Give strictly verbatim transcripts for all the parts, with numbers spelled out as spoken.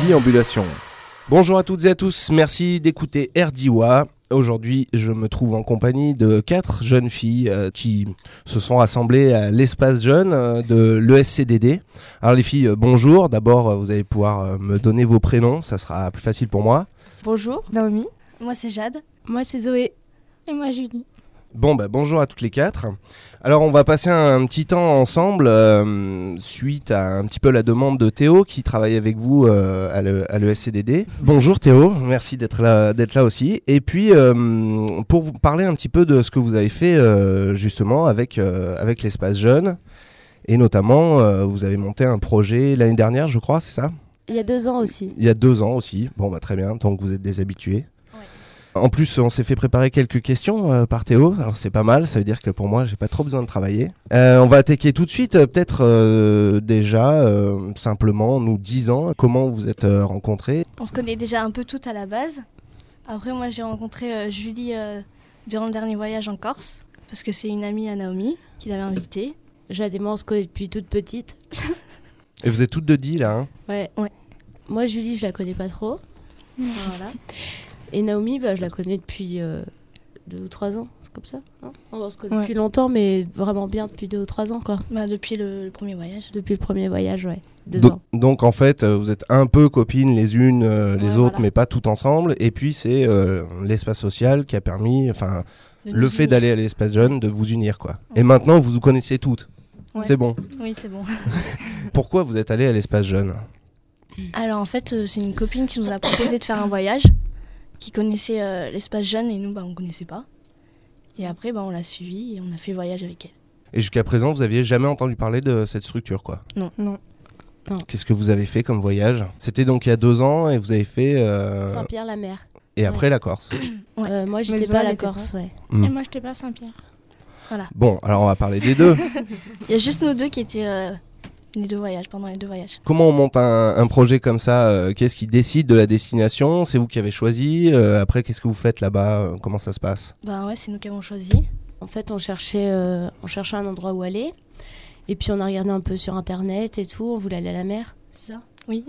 Déambulation. Bonjour à toutes et à tous, merci d'écouter R D W A. Aujourd'hui, je me trouve en compagnie de quatre jeunes filles euh, qui se sont rassemblées à l'espace jeune euh, de l'E S C D D. Alors les filles, euh, bonjour. D'abord, euh, vous allez pouvoir euh, me donner vos prénoms, ça sera plus facile pour moi. Bonjour, Naomi. Moi c'est Jade. Moi c'est Zoé. Et moi Julie. Bon, bah, bonjour à toutes les quatre. Alors, on va passer un, un petit temps ensemble euh, suite à un petit peu la demande de Théo qui travaille avec vous euh, à, le, à l'E S C D D. Bonjour Théo, merci d'être là, d'être là aussi. Et puis, euh, pour vous parler un petit peu de ce que vous avez fait euh, justement avec, euh, avec l'espace jeune. Et notamment, euh, vous avez monté un projet l'année dernière, je crois, c'est ça ? Il y a deux ans aussi. Il y a deux ans aussi. Bon, bah, très bien, donc vous êtes des habitués. En plus, on s'est fait préparer quelques questions euh, par Théo. Alors c'est pas mal, ça veut dire que pour moi, j'ai pas trop besoin de travailler. Euh, on va attaquer tout de suite, euh, peut-être euh, déjà euh, simplement nous disant comment vous êtes euh, rencontrés. On se connaît déjà un peu toutes à la base. Après, moi, j'ai rencontré euh, Julie euh, durant le dernier voyage en Corse, parce que c'est une amie à Naomi qui l'avait invitée. Jade et moi, on se connaît depuis toute petite. Et vous êtes toutes deux dix là, hein ? Ouais. Ouais. Moi, Julie, je la connais pas trop. Voilà. Et Naomi, bah, je la connais depuis euh, deux ou trois ans, c'est comme ça. Hein, on se connaît ouais. depuis longtemps, mais vraiment bien depuis deux ou trois ans, quoi. Bah, depuis le, le premier voyage. Depuis le premier voyage, ouais. Deux donc, ans. donc en fait, euh, vous êtes un peu copines les unes, euh, les Ouais, autres, voilà. mais pas toutes ensemble. Et puis c'est euh, l'espace social qui a permis, enfin, De le nous fait unir. d'aller à l'espace jeune, de vous unir, quoi. Ouais. Et maintenant, vous vous connaissez toutes. Ouais. C'est bon. Oui, c'est bon. Pourquoi vous êtes allées à l'espace jeune ? Alors en fait, euh, c'est une copine qui nous a proposé de faire un voyage, qui connaissait euh, l'espace jeune et nous, bah, on ne connaissait pas. Et après, bah, on l'a suivi et on a fait le voyage avec elle. Et jusqu'à présent, vous aviez jamais entendu parler de cette structure, quoi. Non. Qu'est-ce que vous avez fait comme voyage ? C'était donc il y a deux ans et vous avez fait... euh, Saint-Pierre-la-Mer. Et après la Corse. Ouais. Euh, moi, Mais j'étais Zoé, pas à elle la était Corse, ouais. Mm. Et moi, je n'étais pas à Saint-Pierre. Bon, alors on va parler des deux. Il y a juste nous deux qui étaient euh, les deux voyages, pendant les deux voyages. Comment on monte un, un projet comme ça euh, Qu'est-ce qui décide de la destination ? C'est vous qui avez choisi. Euh, après, qu'est-ce que vous faites là-bas euh, Comment ça se passe ? Bah ouais, c'est nous qui avons choisi. En fait, on cherchait, euh, on cherchait un endroit où aller. Et puis, on a regardé un peu sur Internet et tout. On voulait aller à la mer, c'est ça ? Oui.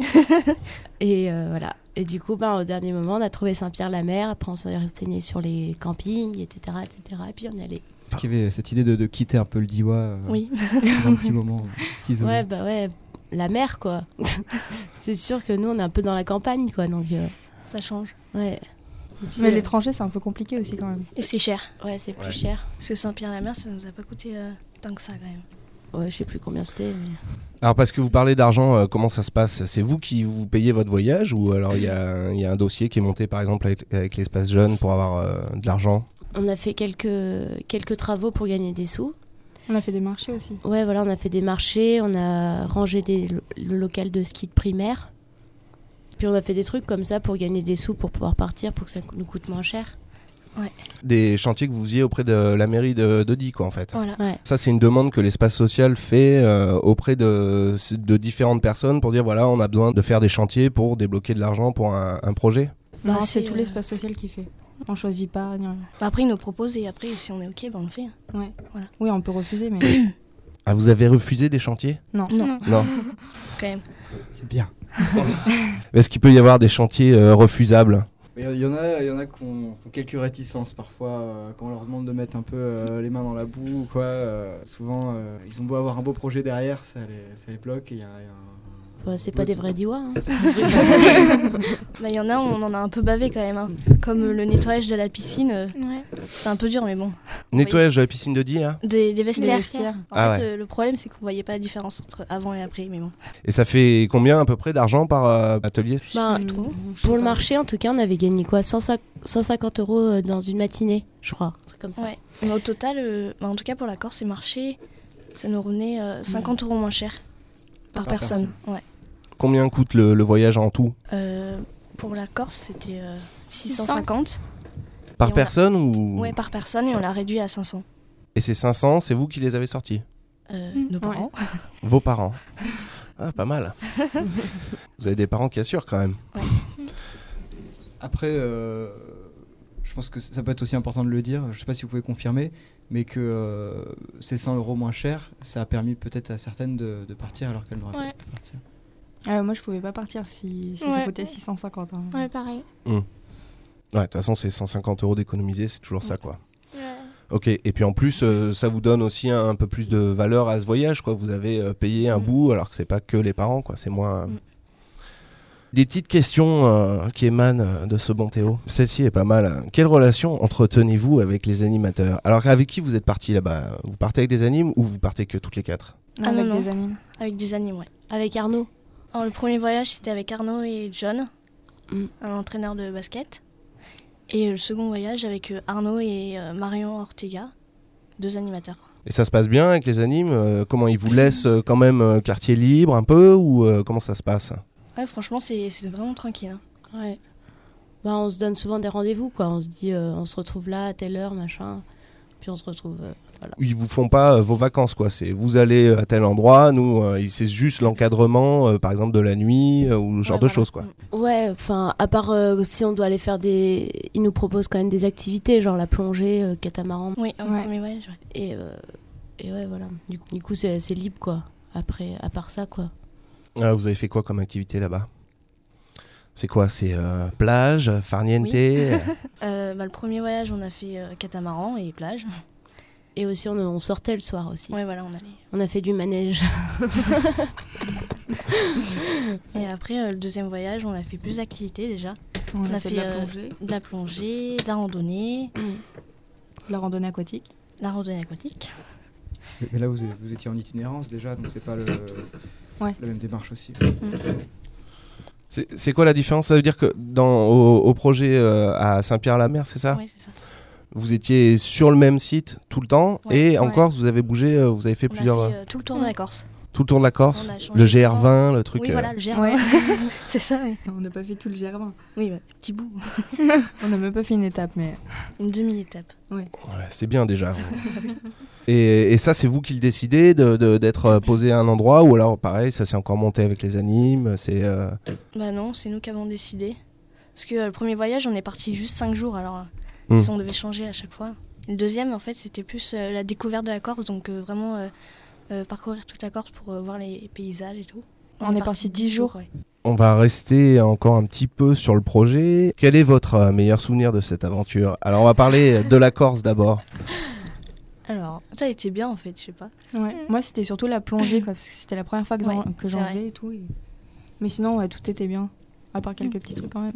Et euh, voilà. Et du coup, ben, au dernier moment, on a trouvé Saint-Pierre-la-Mer. Après, on s'est renseigné sur les campings, et cetera, et cetera. Et puis, on est allé. Parce qu'il y avait cette idée de, de quitter un peu le D W A euh, Oui. pendant un petit moment, euh, s'isoler. Ouais, bah ouais, la mer, quoi. C'est sûr que nous, on est un peu dans la campagne, quoi. Donc, euh, Ça change. ouais. Et puis, Mais euh, l'étranger, c'est un peu compliqué aussi quand même. Et c'est cher. Ouais, c'est plus Ouais. cher. Parce que Saint-Pierre-la-Mer, ça nous a pas coûté euh, tant que ça quand même. Ouais, je sais plus combien c'était. Mais... Alors parce que vous parlez d'argent, euh, comment ça se passe ? C'est vous qui vous payez votre voyage ou alors il y, a- il y a un dossier qui est monté par exemple avec, avec l'espace jeune pour avoir euh, de l'argent ? On a fait quelques, quelques travaux pour gagner des sous. On a fait des marchés aussi. Ouais, voilà, on a fait des marchés, on a rangé des, le local de ski de primaire. Puis on a fait des trucs comme ça pour gagner des sous, pour pouvoir partir, pour que ça nous coûte moins cher. Des chantiers que vous faisiez auprès de la mairie de, de Die, quoi, en fait. Voilà. Ouais. Ça, c'est une demande que l'espace social fait euh, auprès de, de différentes personnes pour dire, voilà, on a besoin de faire des chantiers pour débloquer de l'argent pour un, un projet. Non, Bah, c'est c'est, tout euh, l'espace social qui fait. On choisit pas. ni rien. Bah, après, ils nous proposent et après, si on est OK, bah, on le fait. Ouais. Voilà. Oui, on peut refuser, mais Ah, vous avez refusé des chantiers ? non. Non, Non. quand même. C'est bien. Est-ce qu'il peut y avoir des chantiers euh, refusables ? Il y en a, il y en a qui ont, qui ont quelques réticences parfois euh, quand on leur demande de mettre un peu euh, les mains dans la boue ou quoi. euh, souvent, euh, ils ont beau avoir un beau projet derrière, ça les, ça les bloque. Et il y a, il y a un- Ouais, c'est pas des vrais D W A. Hein. Bah, il y en a, on en a un peu bavé quand même. Hein. Comme euh, le nettoyage de la piscine, euh, Ouais. c'était un peu dur, mais bon. Nettoyage de la piscine de Die, là ? Des, des vestiaires. Des vestiaires. En Ah fait, ouais. euh, le problème, c'est qu'on voyait pas la différence entre avant et après, mais bon. Et ça fait combien à peu près d'argent par euh, atelier ? Ben, Mmh, trop. je sais pour le pas. marché, en tout cas, on avait gagné quoi, cent cinquante euros euh, dans une matinée, je crois. Un truc comme ça. Ouais. Mais au total, euh, bah, en tout cas pour la Corse et marché, ça nous revenait euh, cinquante euros moins cher par, Par personne. Ouais. Combien coûte le, le voyage en tout ? Euh, pour la Corse, c'était euh, six cent cinquante. Par Et on a- personne ou... Ouais, par personne et on l'a réduit à cinq cents. Et ces cinq cents, c'est vous qui les avez sortis ? Euh, Mmh, nos parents. Vos parents. Ah, pas mal. Vous avez des parents qui assurent quand même. Après, euh, je pense que ça peut être aussi important de le dire, je sais pas si vous pouvez confirmer, mais que euh, ces cent euros moins chers, ça a permis peut-être à certaines de, de partir alors qu'elles n'auraient Ouais. pas pu partir. Ah, moi, je pouvais pas partir si, si ça Ouais. coûtait six cent cinquante. hein. Ouais, pareil. Ouais, de toute façon, c'est cent cinquante euros d'économiser, c'est toujours ça, quoi. Ok, et puis en plus, euh, ça vous donne aussi un, un peu plus de valeur à ce voyage, quoi. Vous avez euh, payé un Mm. bout, alors que c'est pas que les parents, quoi. C'est moins. Mm. Des petites questions euh, qui émanent euh, de ce bon Théo. Celle-ci est pas mal. hein. Quelle relation entretenez-vous avec les animateurs? Alors, avec qui vous êtes partis là-bas? Vous partez avec des animes ou vous partez que toutes les quatre? Non, Ah, avec non, des non. animes. Avec des animes, ouais. Avec Arnaud. Alors, le premier voyage, c'était avec Arnaud et John, Mm. un entraîneur de basket. Et le second voyage avec euh, Arnaud et euh, Marion Ortega, deux animateurs. Et ça se passe bien avec les animes? Euh, Comment ils vous laissent euh, quand même euh, quartier libre un peu ou euh, comment ça se passe? Ouais, franchement, c'est c'est vraiment tranquille. hein. Ouais. Bah, on se donne souvent des rendez-vous, quoi. On se dit, euh, on se retrouve là à telle heure, machin. Puis on se retrouve. euh, voilà. Ils vous font pas euh, vos vacances, quoi. C'est vous allez à tel endroit, nous, euh, c'est juste l'encadrement, euh, par exemple de la nuit euh, ou ce genre Ouais, de voilà. choses, quoi. Mm. Ouais, enfin, à part euh, si on doit aller faire des. Ils nous proposent quand même des activités, genre la plongée, euh, catamaran. Oui, au Ouais. premier voyage, ouais. Et, euh, et ouais, voilà. Du coup, du coup c'est, c'est libre, quoi. Après, à part ça, quoi. Ah, vous avez fait quoi comme activité là-bas? C'est quoi? C'est euh, plage, farniente? euh, Euh, bah, le premier voyage, on a fait euh, catamaran et plage. Et aussi, on, on sortait le soir aussi. Ouais, voilà, on allait. On a fait du manège. Et après, euh, le deuxième voyage, on a fait plus d'activités déjà. On, On a a fait fait, de la euh, plongée, De la plongée, de la randonnée, de la randonnée aquatique. de la randonnée aquatique. Mais, mais là, vous, êtes- vous étiez en itinérance déjà, donc c'est pas le, Ouais. la même démarche aussi. C'est c'est quoi la différence? Ça veut dire que dans, au, au projet euh, à Saint-Pierre-la-Mer, c'est ça? Oui, c'est ça. Vous étiez sur le même site tout le temps Ouais, et en ouais. Corse, vous avez bougé, euh, vous avez fait On plusieurs. a euh, fait euh, tout le tour de la Corse. tout le tour de la Corse? On a changé Le G R souvent. vingt, le truc. Oui, euh, voilà, le G R vingt. Ouais. C'est ça, oui. On n'a pas fait tout le G R vingt. Oui, ouais, petit bout. On n'a même pas fait une étape, mais Une demi-étape. Ouais, c'est bien déjà. et, et ça, c'est vous qui le décidez de- de- d'être euh, posé à un endroit ou alors pareil, ça s'est encore monté avec les animes. C'est euh, Bah non, c'est nous qui avons décidé. Parce que euh, le premier voyage, on est parti juste cinq jours, alors Hmm. euh, si on devait changer à chaque fois. Et le deuxième, en fait, c'était plus euh, la découverte de la Corse, donc euh, vraiment euh, euh, parcourir toute la Corse pour euh, voir les paysages et tout. On est parti dix jours. ouais. On va rester encore un petit peu sur le projet. Quel est votre euh, meilleur souvenir de cette aventure? Alors, on va parler de la Corse d'abord. Alors, ça a été bien en fait, je sais pas. ouais. Moi, c'était surtout la plongée, quoi, parce que c'était la première fois que j'en, Ouais, que c'est j'en vrai. faisais et tout. et- Mais sinon, ouais, tout était bien. À part quelques petits trucs quand même.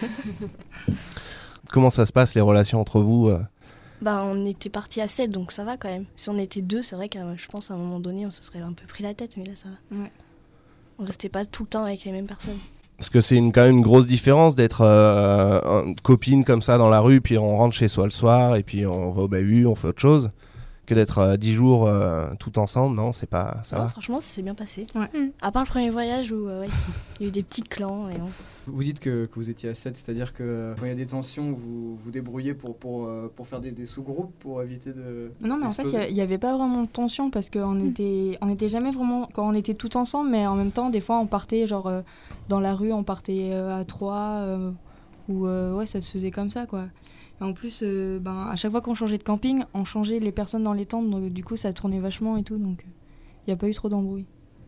Comment ça se passe les relations entre vous euh Bah, on était parti à sept, donc ça va quand même. Si on était deux, c'est vrai que euh, je pense à un moment donné, on se serait un peu pris la tête, mais là ça va. Ouais. On restait pas tout le temps avec les mêmes personnes. Parce que c'est une, quand même une grosse différence d'être euh, une copine comme ça dans la rue, puis on rentre chez soi le soir, et puis on va au bahut, on fait autre chose, que d'être euh, dix jours euh, tout ensemble. Non, c'est pas ça. Non, va. franchement, ça s'est bien passé. Ouais. À part le premier voyage où euh, ouais, il y a eu des petits clans. Et non. Vous dites que, que vous étiez à sept, c'est-à-dire que euh, quand il y a des tensions, vous vous débrouillez pour, pour, euh, pour faire des, des sous-groupes pour éviter de. Non, mais en fait, d'exploser il n'y avait pas vraiment de tension parce qu'on était, on était jamais vraiment. Quand on était tout ensemble, mais en même temps, des fois, on partait genre euh, dans la rue, on partait euh, à trois, euh, ou euh, ouais, ça se faisait comme ça, quoi. Et en plus, euh, ben, à chaque fois qu'on changeait de camping, on changeait les personnes dans les tentes, donc du coup, ça tournait vachement et tout, donc il n'y a pas eu trop d'embrouilles.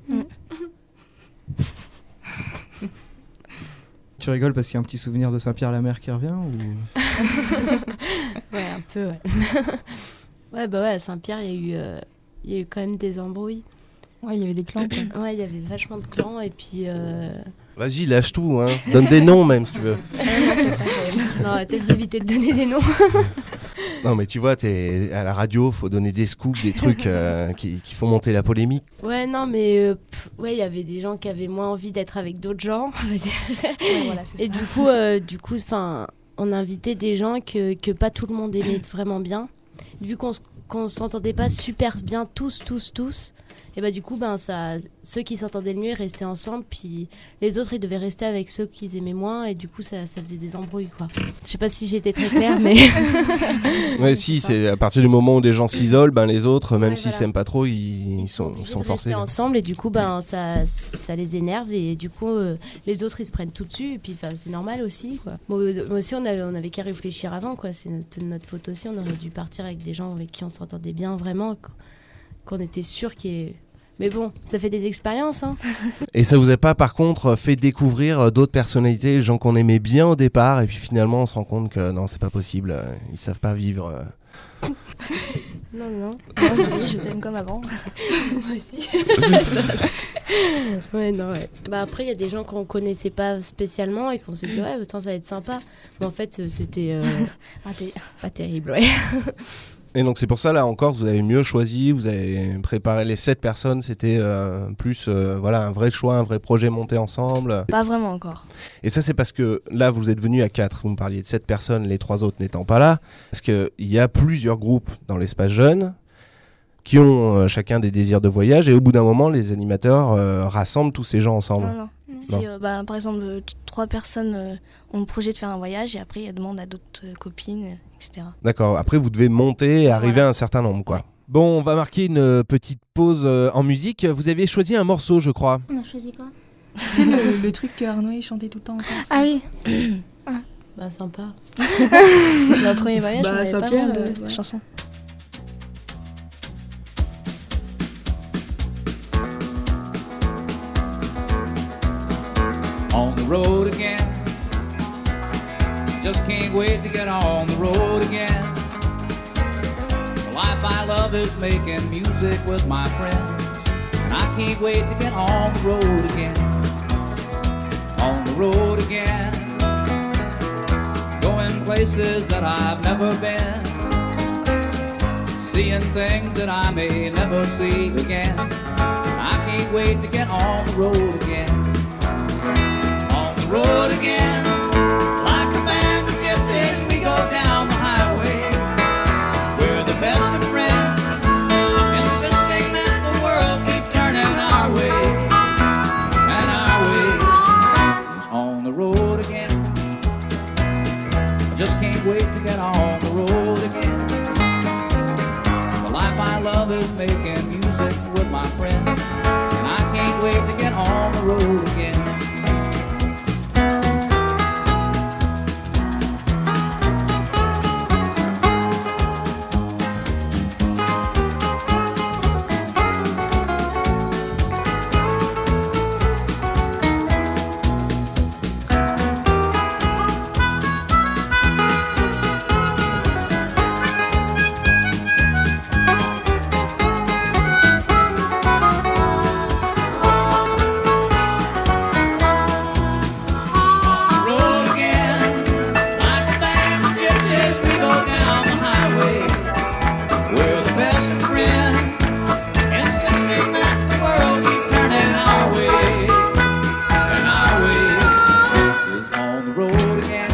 Tu rigoles parce qu'il y a un petit souvenir de Saint-Pierre-la-Mer qui revient ou... Ouais, un peu, ouais. Ouais, bah ouais, à Saint-Pierre, il y a eu, euh, il y a eu quand même des embrouilles. Ouais, il y avait des clans, quoi. Ouais, il y avait vachement de clans, et puis... Euh... Vas-y, lâche tout, hein. Donne des noms même si tu veux. non, peut-être d'éviter de donner des noms. Non, mais tu vois, t'es à la radio, faut donner des scoops, des trucs euh, qui, qui font monter la polémique. Ouais, non, mais euh, pff, ouais, il y avait des gens qui avaient moins envie d'être avec d'autres gens, on va dire. Ouais, voilà, c'est Et ça. du coup, euh, du coup, enfin, on a invité des gens que, que pas tout le monde aimait vraiment bien. Vu qu'on s- qu'on s'entendait pas super bien tous, tous, tous. Et bah du coup, ben ça, ceux qui s'entendaient le mieux ils restaient ensemble, puis les autres ils devaient rester avec ceux qu'ils aimaient moins, et du coup ça, ça faisait des embrouilles, quoi. Je sais pas si j'ai été très claire, mais Ouais, si, c'est à partir du moment où des gens s'isolent, ben les autres, même Ouais, s'ils voilà. s'aiment pas trop, ils, ils sont, ils obligés sont de forcés. rester ensemble, et du coup ben ça, ça les énerve, et du coup euh, les autres ils se prennent tout dessus, et puis enfin, c'est normal aussi, quoi. Moi, euh, moi aussi on avait on avait qu'à réfléchir avant, quoi. C'est notre, notre faute aussi. On aurait dû partir avec des gens avec qui on s'entendait bien vraiment, qu- qu'on était sûr qu'il y ait Mais bon, ça fait des expériences. Hein. Et ça vous a pas par contre fait découvrir d'autres personnalités, les gens qu'on aimait bien au départ, et puis finalement on se rend compte que non, c'est pas possible, euh, ils savent pas vivre. Euh. Non, non. Moi aussi, je t'aime comme avant. Moi aussi. Ouais, non, ouais. Bah après, il y a des gens qu'on connaissait pas spécialement et qu'on s'est dit, ouais, autant ça va être sympa. Mais en fait, c'était euh, Raté. pas terrible, ouais. Et donc c'est pour ça, là encore, vous avez mieux choisi, vous avez préparé les sept personnes, c'était euh, plus euh, voilà, un vrai choix, un vrai projet monté ensemble. Pas vraiment encore. Et ça, c'est parce que là, vous êtes venus à quatre, vous me parliez de sept personnes, les trois autres n'étant pas là, parce qu'il y a plusieurs groupes dans l'espace jeune qui ont euh, chacun des désirs de voyage, et au bout d'un moment, les animateurs euh, rassemblent tous ces gens ensemble. Non, non. C'est, euh, bah, par exemple, euh, t- trois personnes euh, ont le projet de faire un voyage et après, elles demandent à d'autres euh, copines, euh, et cetera. D'accord, après vous devez monter et arriver Voilà. à un certain nombre, quoi. Ouais. Bon, on va marquer une euh, petite pause euh, en musique. Vous avez choisi un morceau, je crois. On a choisi quoi? C'est le, le truc que Arnaud il chantait tout le temps. Encore, Ah oui. Bah sympa. Le premier voyage, Bah, on avait ça pas plaît, vraiment de euh, ouais. chansons. On the road again. Just can't wait to get on the road again. The life I love is making music with my friends, and I can't wait to get on the road again. On the road again. Going places that I've never been. Seeing things that I may never see again. I can't wait to get on the road again. On the road again, like a band of gypsies, we go down the highway. We're the best of friends, insisting that the world keep turning our way, and our way is on the road again. I just can't wait to get on the road again. The life I love is making music with my friends, and I can't wait to get on the road again. Road again, like a band of gypsies, we go down the highway. We're the best of friends, insisting that the world keep turning our way, and our way is on the road again.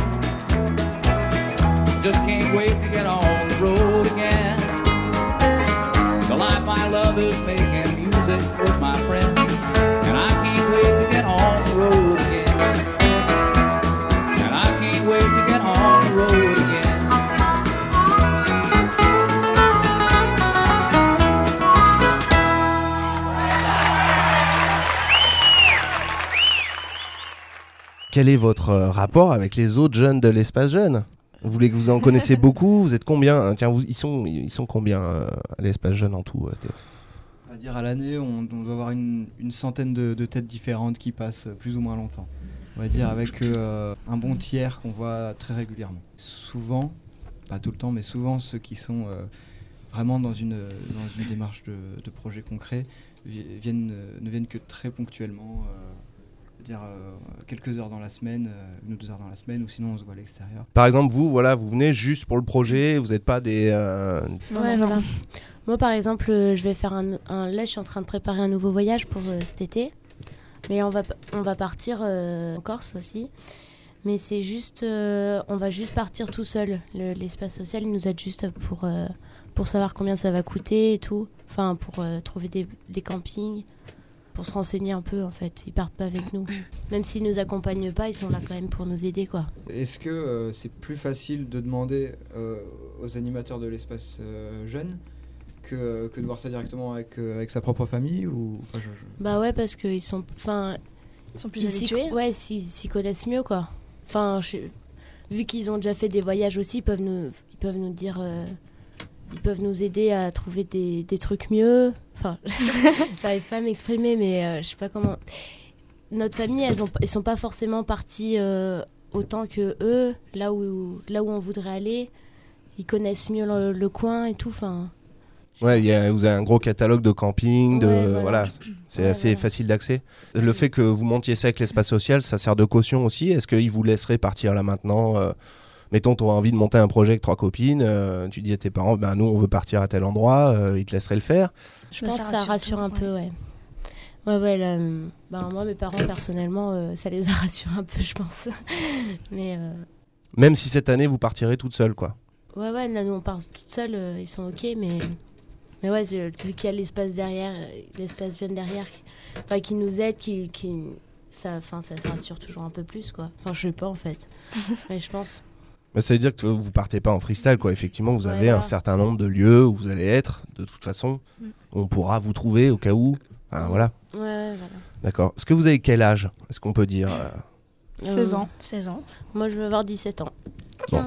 Just can't wait to get on the road again. The life I love is making music with my friends, and I can't wait to get on the road again. And I can't wait to get on the road again. Quel est votre euh, rapport avec les autres jeunes de l'espace jeune? Vous voulez que vous en connaissez beaucoup? Vous êtes combien? Euh, Tiens, vous, ils, sont, ils sont combien euh, à l'espace jeune en tout, euh, Théo? On va dire à l'année, on, on doit avoir une, une centaine de, de têtes différentes qui passent plus ou moins longtemps. On va dire avec euh, un bon tiers qu'on voit très régulièrement. Souvent, pas tout le temps, mais souvent ceux qui sont euh, vraiment dans une, dans une démarche de, de projet concret vi- viennent, euh, ne viennent que très ponctuellement. Euh, dire euh, quelques heures dans la semaine, euh, une ou deux heures dans la semaine, ou sinon on se voit à l'extérieur. Par exemple, vous, voilà, vous venez juste pour le projet, vous n'êtes pas des... euh, Ouais, voilà. Moi, par exemple, euh, je vais faire un, un... Là, je suis en train de préparer un nouveau voyage pour euh, cet été. Mais on va, p- on va partir euh, en Corse aussi. Mais c'est juste... euh, on va juste partir tout seul. Le- l'espace social, il nous aide juste pour, euh, pour savoir combien ça va coûter et tout. Enfin, pour euh, trouver des, des campings, pour se renseigner un peu, en fait. Ils partent pas avec nous. Même s'ils nous accompagnent pas, ils sont là quand même pour nous aider, quoi. Est-ce que euh, c'est plus facile de demander euh, aux animateurs de l'espace euh, jeune que, que de voir ça directement avec, euh, avec sa propre famille ou... enfin, je- je- Bah ouais, parce qu'ils sont... Enfin, Ils sont plus Ils s'y- habitués. Ouais, s'y, s'y connaissent mieux, quoi. Enfin, je- vu qu'ils ont déjà fait des voyages aussi, ils peuvent nous, ils peuvent nous dire euh, ils peuvent nous aider à trouver des, des trucs mieux. Enfin, j'arrive pas à m'exprimer, mais euh, je sais pas comment. Notre famille, elles, ont, elles sont pas forcément parties euh, autant que eux, là où, là où on voudrait aller. Ils connaissent mieux le, le coin et tout. Enfin. Ouais, y a, vous avez un gros catalogue de camping, de, Ouais, voilà. voilà. C'est Ouais, assez voilà. facile d'accès. Le fait que vous montiez ça avec l'espace social, ça sert de caution aussi. Est-ce qu'ils vous laisseraient partir là maintenant euh, Mettons, tu auras envie de monter un projet avec trois copines, euh, tu dis à tes parents, ben, nous on veut partir à tel endroit, euh, ils te laisseraient le faire. Je Bah, pense ça que ça rassure rassure tout, un peu, ouais. Ouais, ouais, là, euh, ben, moi, mes parents, personnellement, euh, ça les a rassurés un peu, je pense. Mais, euh, Même si cette année vous partirez toute seule, quoi. ouais, ouais, là, nous, on part toute seule, euh, ils sont OK, mais, mais ouais, c'est- vu qu'il y a l'espace derrière, euh, l'espace jeune derrière, qui- enfin, qui nous aide, qui, qui, ça, enfin, ça rassure toujours un peu plus, quoi. Enfin, je sais pas, en fait. Mais je pense. Mais ça veut dire que vous partez pas en freestyle, quoi. Effectivement, vous avez Voilà. un certain nombre de lieux où vous allez être, de toute façon. Mm. On pourra vous trouver au cas où. Enfin, voilà. Ouais, ouais, voilà. D'accord. Est-ce que vous avez quel âge? Est-ce qu'on peut dire euh, seize Euh, ans. seize ans. Moi, je veux avoir dix-sept ans. Bon.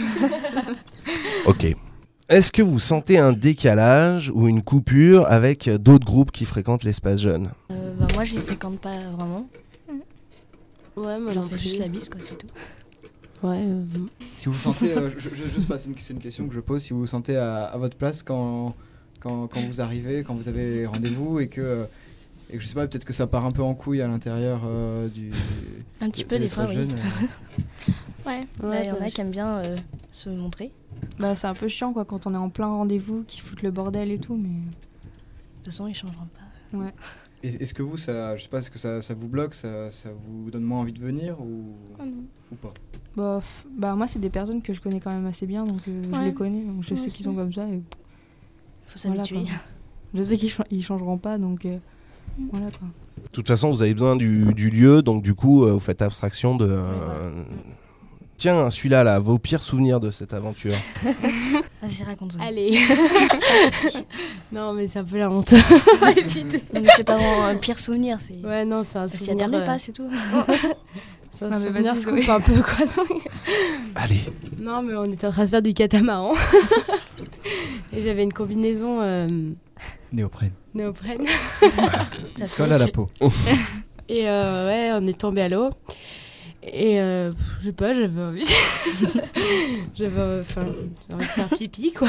Ok. Est-ce que vous sentez un décalage ou une coupure avec d'autres groupes qui fréquentent l'espace jeune? Euh, bah, moi, je les fréquente pas vraiment. Ouais, moi J'en non fais plus. juste la bise, quoi, c'est tout. Ouais, euh, Si vous vous sentez, euh, je, je, je sais pas, c'est une, c'est une question que je pose, si vous vous sentez à, à votre place quand, quand, quand vous arrivez, quand vous avez rendez-vous et que, euh, et que je sais pas, peut-être que ça part un peu en couille à l'intérieur euh, du. Un petit de- peu, de des fois, l'espace oui. jeune, euh. Ouais, il Ouais, y en bah, a je- qui aiment bien euh, se montrer. Bah, c'est un peu chiant quoi quand on est en plein rendez-vous, qui foutent le bordel et tout, mais De toute façon, ils changeront pas. ouais. Et- Est-ce que vous, ça, je sais pas, est-ce que ça, ça vous bloque, ça, ça vous donne moins envie de venir ou, ou pas? Bah, f- bah moi c'est des personnes que je connais quand même assez bien, donc euh, je Ouais. les connais, donc je Moi sais aussi. qu'ils sont comme ça et Faut voilà, s'habituer. quoi. Je sais qu'ils cha- ils changeront pas, donc euh, voilà quoi. De toute façon, vous avez besoin du, du lieu, donc du coup, euh, vous faites abstraction de... euh, Tiens, celui-là, là, vos pires souvenirs de cette aventure. Vas-y, raconte-nous. allez. Non, mais c'est un peu la honte. Évitez. Mais c'est pas vraiment un pire souvenir, c'est. Ouais, non, c'est un On s'y souvenir. attendait euh, pas, c'est tout. C'est un Non, mais souvenir vas-y, se coupe Zoé. un peu, quoi. Allez. Non, mais on était en train de faire du catamaran. Et j'avais une combinaison euh, Néoprène. néoprène. Ça se Colle à la peau. Et euh, ouais, on est tombé à l'eau. Et euh, pff, je sais pas, j'avais envie. j'avais enfin, j'ai envie de faire pipi, quoi.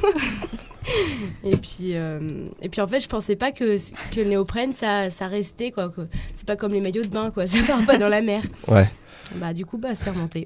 Et puis, euh, et puis en fait, je pensais pas que, que le néoprène, ça, ça restait, quoi. Que c'est pas comme les maillots de bain, quoi. Ça part pas dans la mer. Ouais. Bah, du coup, bah, c'est remonté.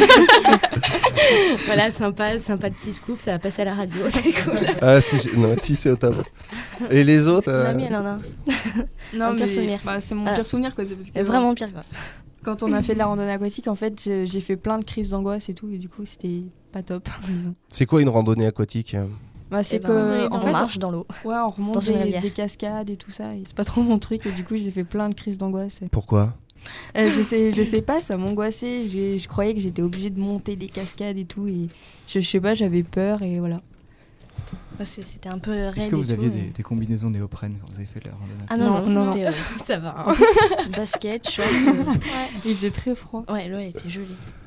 Voilà, sympa, sympa le petit scoop, ça va passer à la radio, c'est cool. Ah, si, j'ai- non, si c'est au top. Et les autres euh, Nami, elle en a un. Non, Un pire mais souvenir. bah, c'est mon Ah. pire souvenir quoi. C'est parce que, Euh, Vraiment pire, quoi. Quand on a fait de la randonnée aquatique, en fait, j'ai j'ai fait plein de crises d'angoisse et tout, et du coup, c'était pas top. disons. C'est quoi une randonnée aquatique? Bah, c'est Eh ben, que, on en fait, marche dans l'eau. ouais, on remonte dans une des, rivière. des cascades et tout ça, et c'est pas trop mon truc, et du coup, j'ai fait plein de crises d'angoisse. Pourquoi? Euh, je sais, je sais pas, ça m'angoissait. j'ai- Je croyais que j'étais obligée de monter des cascades et tout, et je, je sais pas, j'avais peur et voilà. Ouais, c'est- C'était un peu raide. Est-ce que vous et aviez tout, des, euh. des combinaisons néoprène quand vous avez fait la randonnée? Ah non, Non, non, non, c'était euh, Ça va. hein. basket, short. euh, Il faisait très froid. Ouais, l'eau elle était jolie.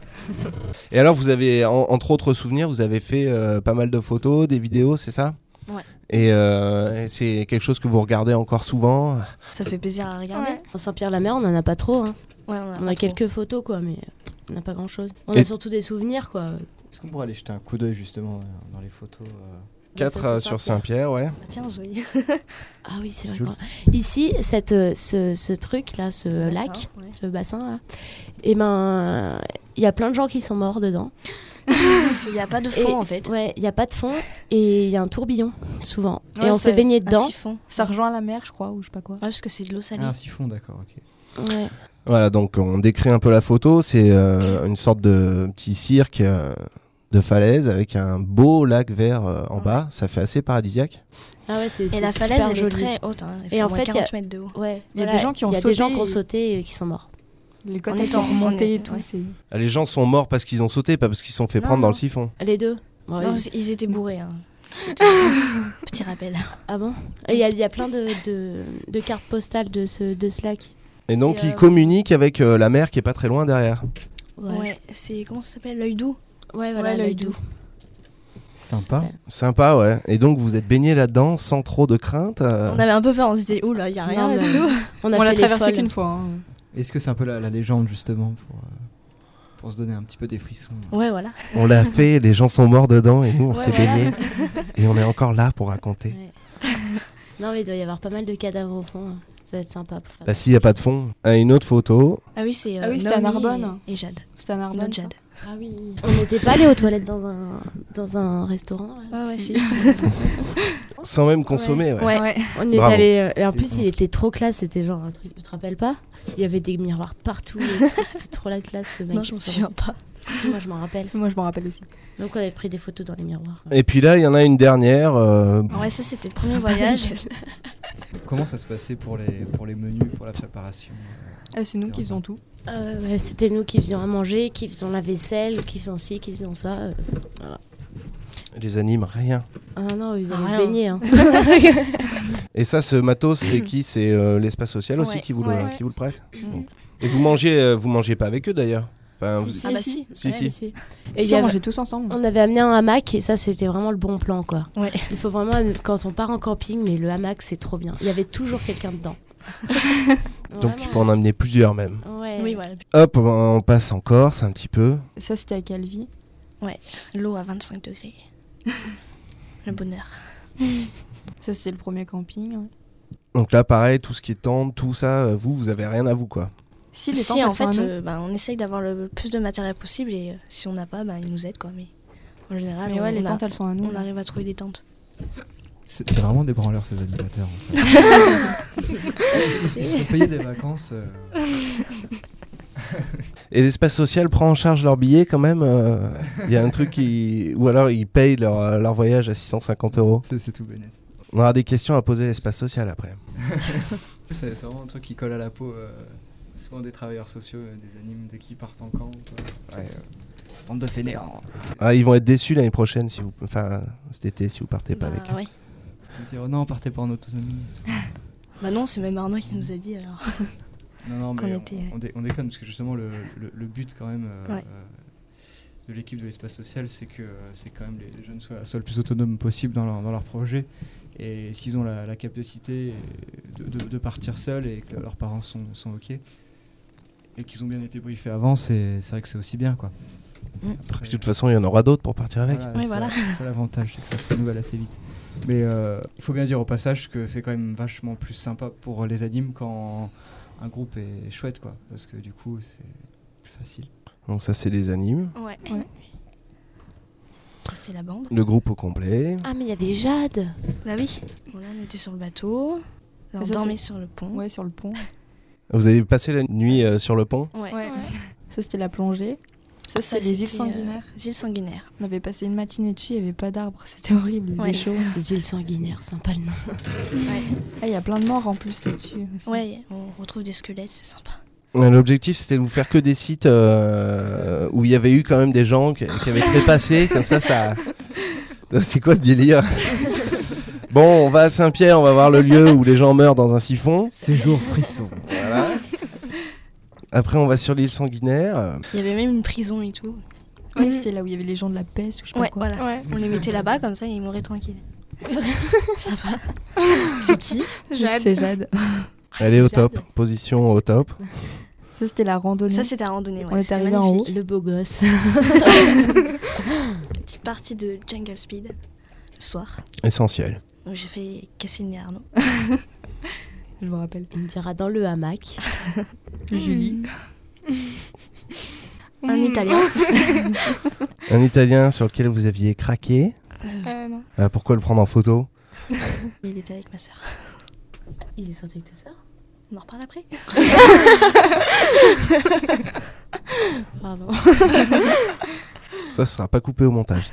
Et alors, vous avez, en- entre autres souvenirs, vous avez fait euh, pas mal de photos, des vidéos, c'est ça? Ouais. Et, euh, et c'est quelque chose que vous regardez encore souvent? Ça fait plaisir à regarder. Ouais. En Saint-Pierre-la-Mer, on en a pas trop. Hein. Ouais, on a, On pas a trop. quelques photos, quoi, mais on n'a pas grand-chose. On Et- a surtout des souvenirs, quoi. Est-ce qu'on pourrait aller jeter un coup d'œil justement euh, dans les photos euh, quatre Ça, c'est euh, sur Saint-Pierre, ouais. Ah, tiens, Zoé. Ah oui, c'est vrai. Joli. quoi. Ici, cette, euh, ce, ce truc là, ce, Ce bassin, lac, ouais. ce bassin là, et ben, il y a plein de gens qui sont morts dedans. Il n'y a pas de fond Et- en fait. Ouais, il y a pas de fond et il y a un tourbillon souvent. Ouais, et on ça- s'est baigné Un dedans. siphon. Ça rejoint la mer, je crois, ou je sais pas quoi. Ouais, parce que c'est de l'eau salée. Ah, un siphon, d'accord, ok. Ouais. Voilà, donc on décrit un peu la photo. C'est euh, une sorte de petit cirque euh, de falaise avec un beau lac vert euh, en Ouais. bas. Ça fait assez paradisiaque. Ah ouais, c'est Et c'est la falaise, super elle joli. est très haute. Hein. Elle Et fait en au moins fait, il y a- quarante mètres de haut. Ouais, Il y a voilà. des gens qui ont Il y a sauté des gens qui ont et- sauté et qui sont morts. Les côtes On elles est sont en- on remontées est- et tout. ouais. c'est- Ah, les gens sont morts parce qu'ils ont sauté, pas parce qu'ils se sont fait Non, prendre dans non. le siphon. Les deux. Bon, Non, ils- c'est- ils étaient bourrés. Hein. Petit, euh, petit rappel. Ah bon. Et Il y, a- il y a plein de, de, de cartes postales de ce, de ce lac. Et donc C'est, ils euh, communiquent avec euh, la mer qui est pas très loin derrière. Ouais, Ouais, c'est comment ça s'appelle, l'œil doux. ouais voilà, Ouais, l'œil l'œil doux. doux. Sympa. Sympa, ouais. Et donc vous êtes baigné là-dedans sans trop de crainte euh... On avait un peu peur, on se disait, oula, il n'y a rien Non, mais là-dessous. On a On fait l'a les traversé folles. qu'une fois. hein. Est-ce que c'est un peu la, la légende justement pour, euh, pour se donner un petit peu des frissons? Ouais, voilà. On l'a fait, les gens sont morts dedans et nous on Ouais, s'est voilà. baigné. Et on est encore là pour raconter. Ouais. Non, mais il doit y avoir pas mal de cadavres au fond. hein. Ça va être sympa pour faire. Bah s'il n'y a pas de fond. Ah, une autre photo. Ah oui, c'est euh, Ah oui, c'était à Naomi Narbonne. Et, et Jade. C'était à Une Narbonne. autre ça. Jade. Ah oui. On n'était pas allé aux toilettes dans un, dans un restaurant. là Ouais, ouais, Si. si. Sans même consommer, ouais. Ouais. Ouais. On est Bravo. allé. euh, et en C'est plus, bon. il était trop classe. C'était genre un truc. Tu te rappelles pas? Il y avait des miroirs de partout. et tout, C'était trop la classe, ce mec. Non, je me Ce souviens restaurant. pas. Si, moi, je m'en rappelle. Moi, je m'en rappelle aussi. Donc, on avait pris des photos dans les miroirs. Et puis là, il y en a une dernière. euh, Ouais, ça, c'était le premier voyage. Comment ça se passait pour les, pour les menus, pour la préparation? Ah, c'est nous qui faisons tout. Euh, ouais, c'était nous qui faisions à manger, qui faisions la vaisselle, qui faisions ci, qui faisions ça. euh. Les animes, rien. Ah non, ils Ah, allaient se rien. baigner. Hein. Et ça, ce matos, c'est qui? C'est euh, l'espace social aussi Ouais. qui vous, le, Ouais. qui vous le prête. Mhm. Donc. Et vous mangez, euh, vous mangez pas avec eux d'ailleurs. Enfin, vous- Ah bah si. Si, Ouais, si. si. Et Et il y on avait- mangeait tous ensemble. on avait amené un hamac et ça, c'était vraiment le bon plan, quoi. Ouais. Il faut vraiment, quand on part en camping, mais le hamac, c'est trop bien. Il y avait toujours quelqu'un dedans. Donc il faut en amener plusieurs même. Ouais. Oui, voilà. Hop, on passe en Corse un petit peu. Ça, c'était à Calvi. L'eau à vingt-cinq degrés. Le bonheur. Ça, c'était le premier camping. ouais. Donc là, pareil, tout ce qui est tente, tout ça, euh, vous, vous avez rien à vous, quoi. Si, les Si, tentes, en elles sont à fait, nous. euh, bah, on essaye d'avoir le plus de matériel possible et euh, si on n'a pas, bah, ils nous aident, quoi. Mais en général, Mais on, ouais, les on a- tentes, elles sont à nous. on arrive à trouver des tentes. C'est c'est vraiment des branleurs ces animateurs. En fait. ils, ils se font payer des vacances. euh, Et l'espace social prend en charge leur billet quand même. euh, Il y a un truc qui. Ou alors ils payent leur, euh, leur voyage à six cent cinquante euros. c'est c'est tout bénéf. On aura des questions à poser à l'espace social après. C'est c'est vraiment un truc qui colle à la peau. euh, souvent des travailleurs sociaux, euh, des animes dès qu'ils partent en camp. quoi. Ouais, euh, bande de fainéants. Ah, ils vont être déçus l'année prochaine, si vous... enfin cet été, si vous partez pas Bah, avec eux. ouais. Ils vont dire oh non, partez pas en autonomie. Bah non, c'est même Arnaud qui nous a dit alors. Non, non, Qu'on mais on, était- on dé- on déconne parce que justement le, le- le but quand même euh, Ouais. euh, de l'équipe de l'espace social, c'est que euh, c'est quand même les, les jeunes soient, soient le plus autonomes possible dans leur, dans leur projet. Et s'ils ont la, la capacité de, de- de partir seuls et que leurs parents sont, sont ok et qu'ils ont bien été briefés avant, c'est c'est vrai que c'est aussi bien quoi. Mm. Après, Puis de toute façon, il y en aura d'autres pour partir avec. voilà, Oui, c'est voilà. c'est ça l'avantage, c'est que ça se renouvelle assez vite. Mais euh, il faut bien dire au passage que c'est quand même vachement plus sympa pour les animes quand un groupe est chouette, quoi. Parce que du coup, c'est plus facile. Donc ça, c'est les animes. Ouais. Ouais. Ça, c'est la bande. Le groupe au complet. Ah, mais il y avait Jade. Bah oui. Voilà, on était sur le bateau. Là, on Et ça, dormait c'est- sur le pont. Ouais, sur le pont. Vous avez passé la nuit euh, sur le pont. Ouais. Ouais. Ça, c'était la plongée. Ça, Ça, c'était les îles c'était, euh, sanguinaires. les îles sanguinaires. On avait passé une matinée dessus, il n'y avait pas d'arbres. C'était horrible, il faisait Ouais. chaud. Les îles sanguinaires, sympa le nom. Ouais. Ah, il y a plein de morts en plus là-dessus. aussi. Ouais, on retrouve des squelettes, c'est sympa. Euh, L'objectif, c'était de vous faire que des sites euh, où il y avait eu quand même des gens qui, qui avaient trépassé. Comme ça, ça. C'est quoi ce délire? Bon, on va à Saint-Pierre, on va voir le lieu où les gens meurent dans un siphon. Séjour frisson. Voilà. Après, on va sur l'île sanguinaire. Il y avait même une prison et tout. Ouais, Mhm. c'était là où il y avait les gens de la peste ou je sais pas Ouais, quoi. voilà. Ouais. On les mettait là-bas, comme ça, ils mouraient tranquilles. Ça va. C'est qui Jade. C'est Jade. Elle est au Jade. top, position au top. Ça, c'était la randonnée. Ça, c'était à randonnée. Ouais. On est C'était arrivé en magnifique. Le beau gosse. Petite partie de Jungle Speed, le soir. Essentiel. Donc j'ai fait Cassine et Arnaud. Je me rappelle. Il me dira dans le hamac. Julie. Un Italien. Un Italien sur lequel vous aviez craqué. Euh, non. Ah, pourquoi le prendre en photo? Il était avec ma soeur. Il est sorti avec ta sœur? On en reparle après. Pardon. Ça, ce sera pas coupé au montage.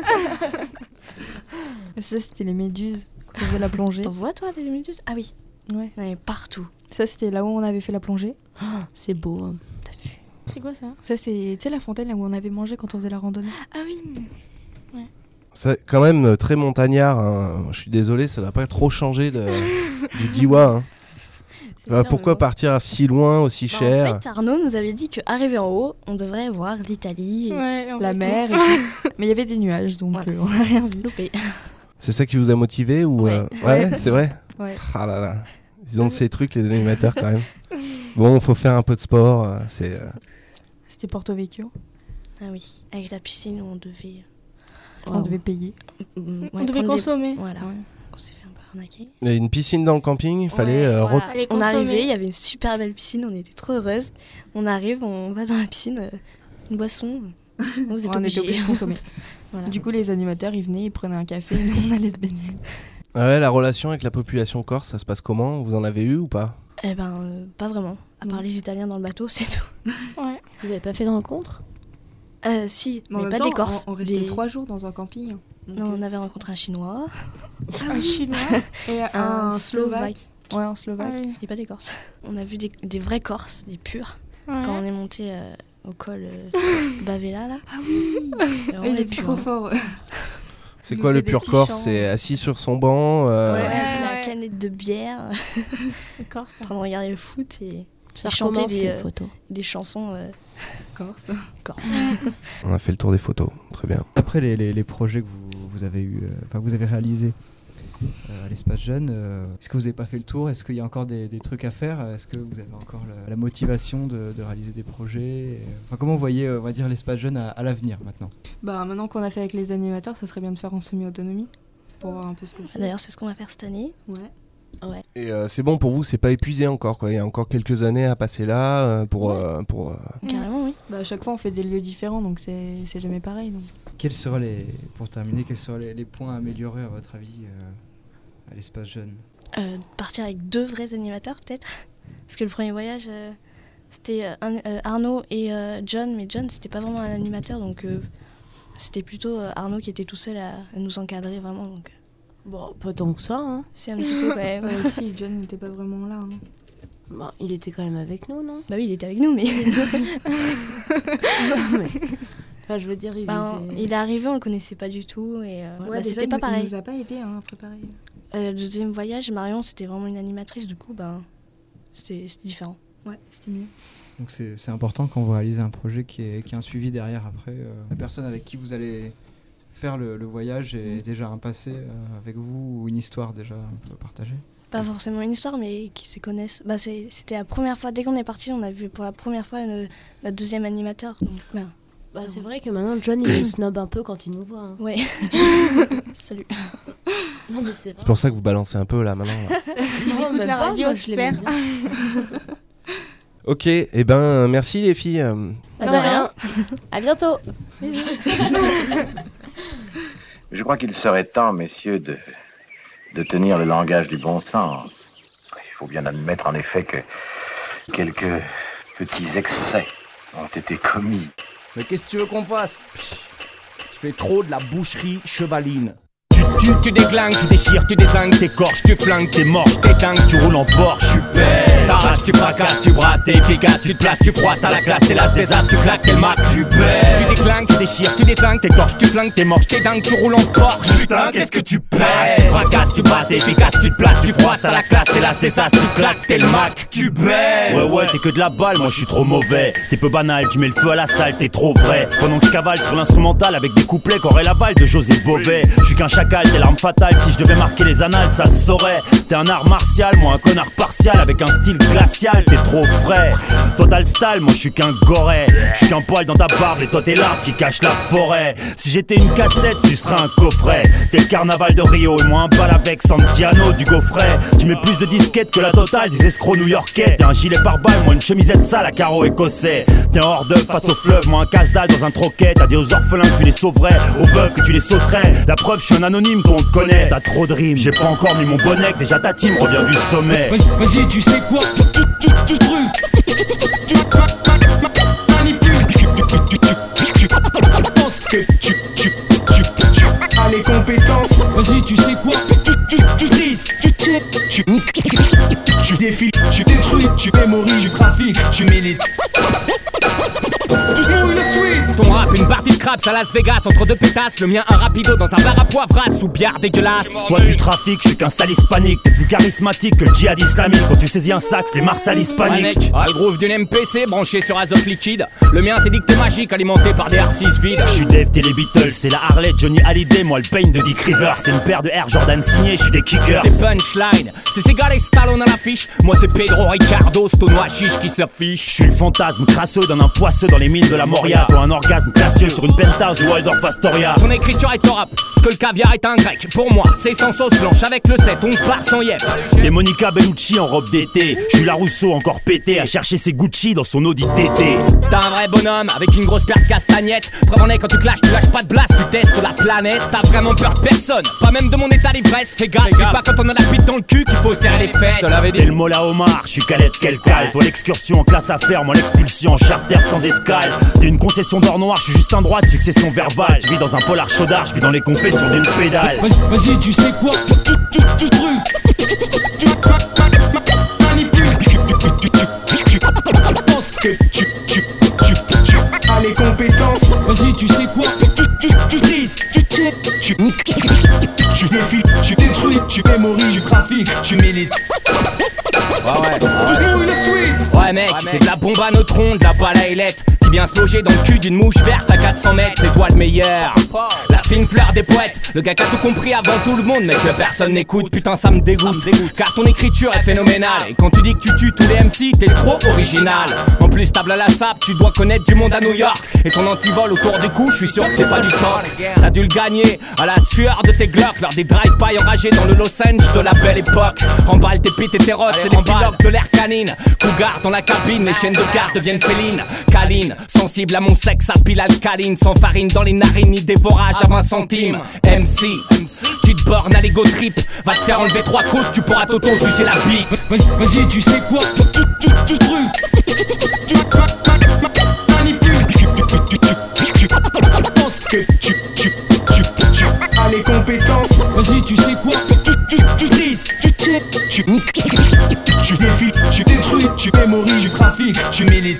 Ça, c'était les méduses quand on faisait la plongée. T'en vois, toi, des méduses? Ah oui. Ouais. Il y en avait partout. Ça, c'était là où on avait fait la plongée. C'est beau. hein. T'as vu? C'est quoi ça? Ça, c'est tu sais la fontaine là où on avait mangé quand on faisait la randonnée. Ah oui. C'est quand même euh, très montagnard. hein. Je suis désolé, ça doit pas trop changer de- du Diwa. hein. C'est Euh, sûr, pourquoi mais bon. partir si loin, aussi Bah, cher En fait, Arnaud nous avait dit qu'arrivé en haut, on devrait voir l'Italie, et Ouais, on La fait mer, et tout. Mais il y avait des nuages, donc Voilà. euh, on n'a rien vu. loupé. C'est ça qui vous a motivé ou Ouais. euh, ouais, c'est vrai. Ouais. Ah là là, ils ont de ces trucs les animateurs quand même. Bon, faut faire un peu de sport. euh, C'est euh, C'était Porto Vecchio. Ah oui, avec la piscine où on devait. On devait payer. mm, On ouais, devait prendre des- consommer. Voilà, Ouais. on s'est fait un peu arnaquer. il y a une piscine dans le camping. Il fallait Ouais, euh, voilà. re- Aller On est consommer. arrivé, il y avait une super belle piscine, on était trop heureuses. On arrive, on va dans la piscine, euh, une boisson. Vous êtes On était obligés. obligés de consommer. Voilà. Du coup, les animateurs, ils venaient, ils prenaient un café, et nous, on allait se baigner. Ah ouais, la relation avec la population corse, ça se passe comment? Vous en avez eu ou pas? Eh ben, euh, pas vraiment. À part Non. les Italiens dans le bateau, c'est tout. Ouais. Vous avez pas fait de rencontre? Euh, si, Mais en mais même pas temps, des Corses. On, on restait des- trois jours dans un camping. Donc, Non, euh, on avait rencontré un Chinois Un chinois. Et un, un Slovaque. Ouais, un Ah Slovaque. oui. et pas des Corses. On a vu des, des vrais Corses, des purs. Ouais. Quand on est monté euh, au col euh, Bavela, là. Ah oui. Vraiment Il des était purs, trop hein. fort. C'est Il quoi faisait le des pur petits corse? chants. C'est assis sur son banc. euh, Ouais. Avec la ouais. canette de bière, Les Corses, en train de regarder le foot et Ça chanter recommence des, les euh, photos. des chansons euh, Corse. corses. On a fait le tour des photos. Très bien. Après les, les, les projets que vous, vous avez eu, euh, enfin vous avez réalisés euh, à l'espace jeune, euh, est-ce que vous n'avez pas fait le tour? Est-ce qu'il y a encore des, des trucs à faire? Est-ce que vous avez encore la, la motivation de, de réaliser des projets? Et, euh, enfin, comment vous voyez, euh, on va dire, l'espace jeune à, à l'avenir maintenant? Bah, maintenant qu'on a fait avec les animateurs, ça serait bien de faire en semi-autonomie. Pour voir un peu ce que c'est. D'ailleurs, c'est ce qu'on va faire cette année. Ouais. Et euh, c'est bon pour vous, c'est pas épuisé encore quoi. Il y a encore quelques années à passer là euh, pour euh, pour. euh, Carrément, oui. Bah, à chaque fois, on fait des lieux différents, donc c'est c'est jamais pareil. Donc. Quels seraient les, pour terminer, quels seraient les, les points à améliorer à votre avis euh, à l'espace jeune? Euh, partir avec deux vrais animateurs, peut-être. Parce que le premier voyage, euh, c'était euh, un- euh, Arnaud et euh, John. Mais John, c'était pas vraiment un animateur. Donc, euh, c'était plutôt euh, Arnaud qui était tout seul à, à nous encadrer vraiment. Donc, euh, Bon, pas tant que ça, hein. c'est un petit peu quand même. Ouais, si, John n'était pas vraiment là. hein. Bah, il était quand même avec nous, non? Bah oui, il était avec nous, mais Enfin, je veux dire, il bah, faisait- il est arrivé, on le connaissait pas du tout. Et euh, Ouais, bah, déjà, c'était il pas nous- pareil. Il nous a pas aidé hein, à préparer. Euh, le deuxième voyage, Marion, c'était vraiment une animatrice. Du coup, bah, c'était c'était différent. Ouais, c'était mieux. Donc c'est c'est important quand vous réalisez un projet qui est, qui est un suivi derrière après. euh, la personne avec qui vous allez faire le, le voyage est déjà un passé euh, avec vous ou une histoire déjà un peu partagée. Pas forcément une histoire, mais qui se connaissent. Bah, c'est- c'était la première fois, dès qu'on est parti, on a vu pour la première fois le, la deuxième animateur. Donc, bah, Bah, c'est vrai que maintenant, John, il nous snob un peu quand il nous voit. hein. ouais. Salut. Non, mais c'est C'est pour ça que vous balancez un peu là maintenant. là. S'il Non, écoute même la pas, radio, moi, je je l'aimais l'espère. bien. Ok, et eh ben merci les filles. euh, Bah, de Non, rien. À bientôt. Je crois qu'il serait temps, messieurs, de, de tenir le langage du bon sens. Il faut bien admettre, en effet, que quelques petits excès ont été commis. Mais qu'est-ce que tu veux qu'on fasse? Pff, Je fais trop de la boucherie chevaline. Tu, tu déglingues, tu déchires, tu désingues, t'écorches, tu flingues, t'es morche, t'es dingue, tu roules en Porsche, tu pètes. T'arraches, tu fracasses, tu brasses, t'es efficace, tu te places, tu froisses, t'as la classe, t'es l'as des as, tu claques, t'es le Mac, tu pètes. Tu déglingues, tu déchires, tu désingues, t'écorches, tu flingues, t'es morche, t'es dingue, tu roules en Porsche. Putain, qu'est-ce que tu pètes. Tu fracasses, tu brasses, t'es efficace, tu te places, tu froisses, t'as la classe, t'es l'as des as, tu claques, t'es le Mac, tu baises. Ouais ouais, t'es que de la balle, moi je suis trop mauvais. T'es peu banal, tu mets le feu à la salle, t'es trop vrai. Pendant que je cavale sur l'instrumental avec des couplets qu'aurait l'aval de José Bové. Je suis qu'un chacal, t'es l'arme fatale, si je devais marquer les annales, ça se saurait. T'es un art martial, moi un connard partial avec un style glacial, t'es trop frais. Toi t'as le style, moi je suis qu'un goret. Je suis qu'un poil dans ta barbe et toi t'es l'arbre qui cache la forêt. Si j'étais une cassette, tu serais un coffret. T'es le carnaval de Rio et moi un bal avec Santiano du gaufret. Tu mets plus de disquettes que la totale des escrocs new-yorkais. T'es un gilet pare-balles, moi une chemisette sale à carreaux écossais. T'es un hors d'œuvre face au fleuve, moi un casse-dalle dans un troquet. T'as dit aux orphelins que tu les sauverais, aux veuves que tu les sauterais. La preuve, je suis un anonyme, toi on te connaît. T'as trop de rimes, j'ai pas encore mis mon bonnet, que déjà ta team revient du sommet. Vas-y, vas-y, tu sais quoi? Tu, tu, tu, tu, tu, tu manipules. Tu penses que tu, tu, tu, tu as les compétences. Vas-y, tu sais quoi? Tu, tu, tu trises, tu, tu, tu, tu défiles, tu détruis, tu mémorises, tu trafiques, tu milites. Tu te mouilles le sweat. Ton rap, une partie de craps à Las Vegas entre deux pétasses. Le mien un rapido dans un bar à poivras sous bière dégueulasse. Toi tu trafiques, je suis qu'un sale hispanique. T'es plus charismatique que le djihad islamique. Quand tu saisis un sax, les marsals hispaniques. Ouais mec, ah, le groove d'une M P C branché sur azote liquide. Le mien c'est dictée magique alimenté par des R six vides. Je suis Dave, t'es les Beatles, c'est la Harley, Johnny Hallyday. Moi le Pain de Dick Rivers, c'est une paire de Air Jordan signé, je suis des kickers. Des punchlines, c'est Segal et Stallone à l'affiche. Moi c'est Pedro Ricardo, Stono Hachiche qui s'affiche. Je suis le fantasme crasseux d'un un poisseux dans les mines de la Moria. Toi un orgasme classieux sur une penthouse de Waldorf Astoria. Ton écriture est au rap, ce que le caviar est un grec. Pour moi c'est sans sauce blanche avec le sept, onze barres sans yep. T'es Monica Bellucci en robe d'été. Je suis la Rousseau encore pété à chercher ses Gucci dans son Audi T T. T'as un vrai bonhomme avec une grosse paire de castagnettes. Preuve en est quand tu te lâches, tu lâches pas de blast, tu testes la planète. T'as vraiment peur de personne, pas même de mon état d'ivresse. Fais gaffe, c'est pas quand on a la bite dans le cul qu'il faut serrer les fesses. Je te l'avais dit. T'es le Mola Omar, je suis Khaled Kelkal. Toi l'excursion en classe à faire, moi l'expulsion en charter sans escale. T'es une concession d'or noir, je suis juste un droit de succession verbale. Tu vis dans un polar chaudard, je vis dans les confessions d'une pédale. Vas-y, vas-y, tu sais quoi? Tu tu tu tu manipules. Tu penses que tu tu tu tu as les compétences. Vas-y, tu sais quoi? Tu tu tu trises, tu tu tu tu défiles, tu détruis, tu mémorises, tu trafiques, tu milites. Ouais ouais, Tu te mouilles une suite. Ouais mec, t'es de la bombe à neutrons, de la balle à ailettes qui vient se loger dans le cul d'une mouche verte à quatre cents mètres, c'est toi le meilleur. La fine fleur des poètes, le gars qui a tout compris avant tout le monde, mais que personne n'écoute, putain ça me dégoûte. Car ton écriture est phénoménale, et quand tu dis que tu tues tous les M C, t'es trop original. En plus table à la sape, tu dois connaître du monde à New York. Et ton antivol autour du cou, je suis sûr que c'est pas du talk. T'as dû le gagner à la sueur de tes glocks, lors des drive-by enragés dans le Los Angeles de la belle époque. Remballe tes pites et tes rottes, c'est les pilotes de l'air canine. Cougar dans la cabine, les chaînes de garde deviennent félines. Câline, sensible à mon sexe à pile alcaline, sans farine dans les narines ni dévorage à vingt centimes. M C, tu te bornes à l'ego trip, va te faire enlever trois côtes, tu pourras t'auto-sucer la bite. Vas-y, vas-y, tu sais quoi? Tu tu tu truc, tu manipules. Tu penses que tu tu tu tu as les compétences. Vas-y, tu sais quoi? Tu tu tu trises, tu tu tu tu défiles, tu détruis, tu mémorises, tu trafiques, tu milites.